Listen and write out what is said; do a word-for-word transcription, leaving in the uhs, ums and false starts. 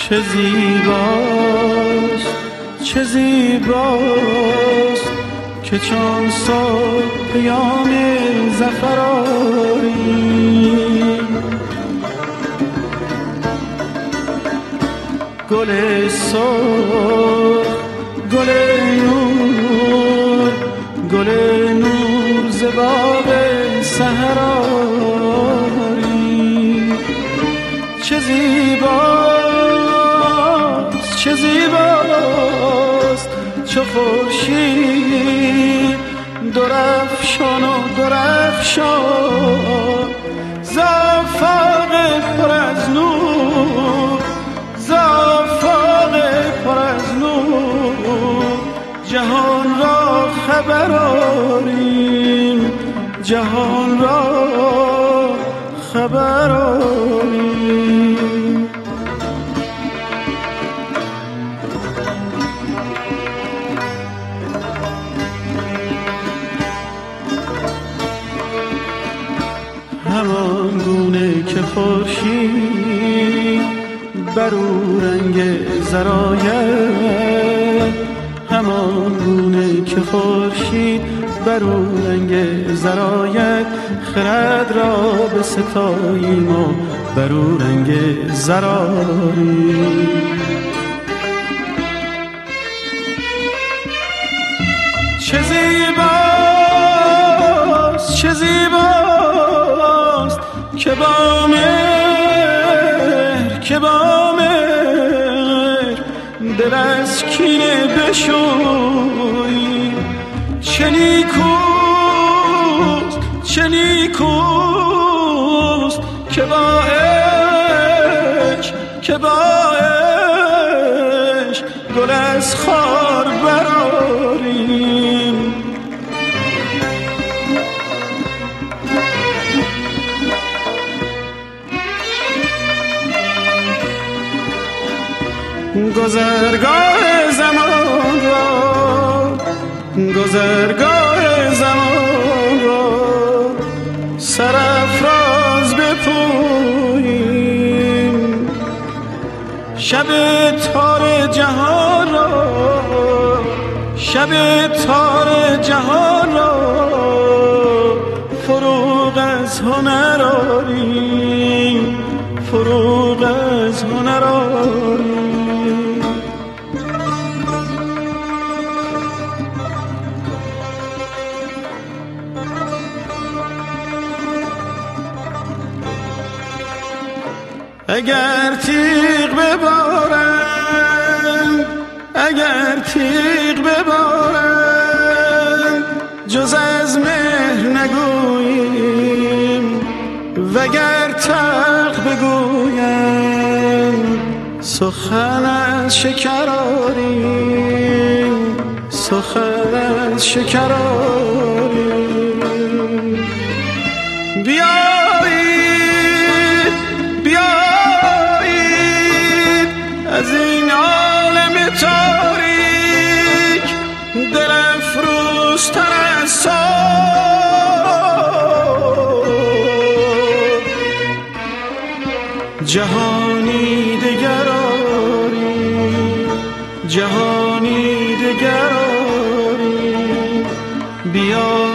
چه زیباست چه زیباست که چون صبح پیام ظفر آری. گل سرخ گل نور گل نور ز باغ سحر آری. چه زیباست چه زیباست چو خورشید درفشان و درخشان ز آفاق پر از نور ز آفاق پر از نور جهان را خبر آریم جهان را خبر آریم. همان گونه که خورشید بر او رنگ زراید همان گونه که خورشید بر او رنگ زراید خرد را به ستاییم و بر او رنگ زراریم. چه زیباست چه زیباست که با مهر که با مهر دل از کینه بشوی. چه نیکوست چه نیکوست که با عشق که با عشق گل از خار براریم. گذرگاه زمان را گذرگاه زمان را سرافراز بپوییم. شب تار جهان را شب تار جهان را فروغ از هنر آریم فروغ از هنر آریم. اگر تیغ ببارند اگر تیغ ببارند جز از مهر نگوییم وگر تلخ بگویند سخن از شکر آریم سخن از شکر آریم. بیایید بیایید از این عالم تاریک دل افروزتر از صبح جهانی دگر آریم جهانی دگر آریم. بیا